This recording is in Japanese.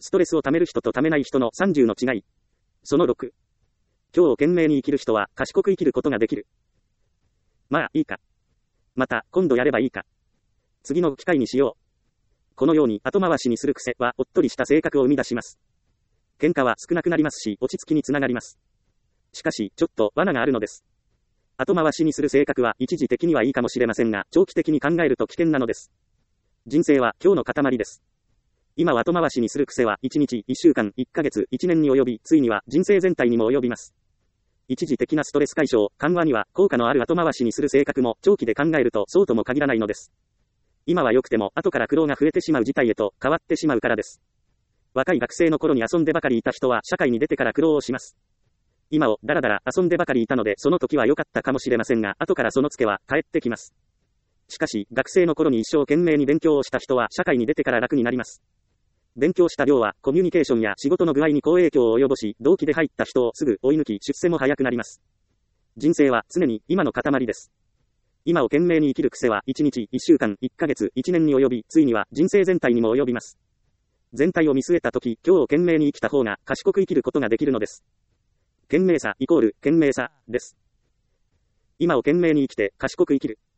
ストレスを溜める人と溜めない人の30の違い。その6。今日を懸命に生きる人は賢く生きることができる。まあ、いいか。また、今度やればいいか。次の機会にしよう。このように後回しにする癖はおっとりした性格を生み出します。喧嘩は少なくなりますし、落ち着きにつながります。しかし、ちょっと罠があるのです。後回しにする性格は一時的にはいいかもしれませんが、長期的に考えると危険なのです。人生は今日の塊です。今後回しにする癖は1日、1週間、1ヶ月、1年に及び、ついには人生全体にも及びます。一時的なストレス解消、緩和には効果のある後回しにする性格も長期で考えるとそうとも限らないのです。今は良くても後から苦労が増えてしまう事態へと変わってしまうからです。若い学生の頃に遊んでばかりいた人は社会に出てから苦労をします。今をだらだら遊んでばかりいたのでその時は良かったかもしれませんが、後からそのツケは返ってきます。しかし、学生の頃に一生懸命に勉強をした人は社会に出てから楽になります。勉強した量はコミュニケーションや仕事の具合に好影響を及ぼし、同期で入った人をすぐ追い抜き出世も早くなります。人生は常に今の塊です。今を懸命に生きる癖は1日、1週間、1ヶ月、1年に及び、ついには人生全体にも及びます。全体を見据えたとき、今日を懸命に生きた方が賢く生きることができるのです。懸命さイコール懸命さです。今を懸命に生きて賢く生きる。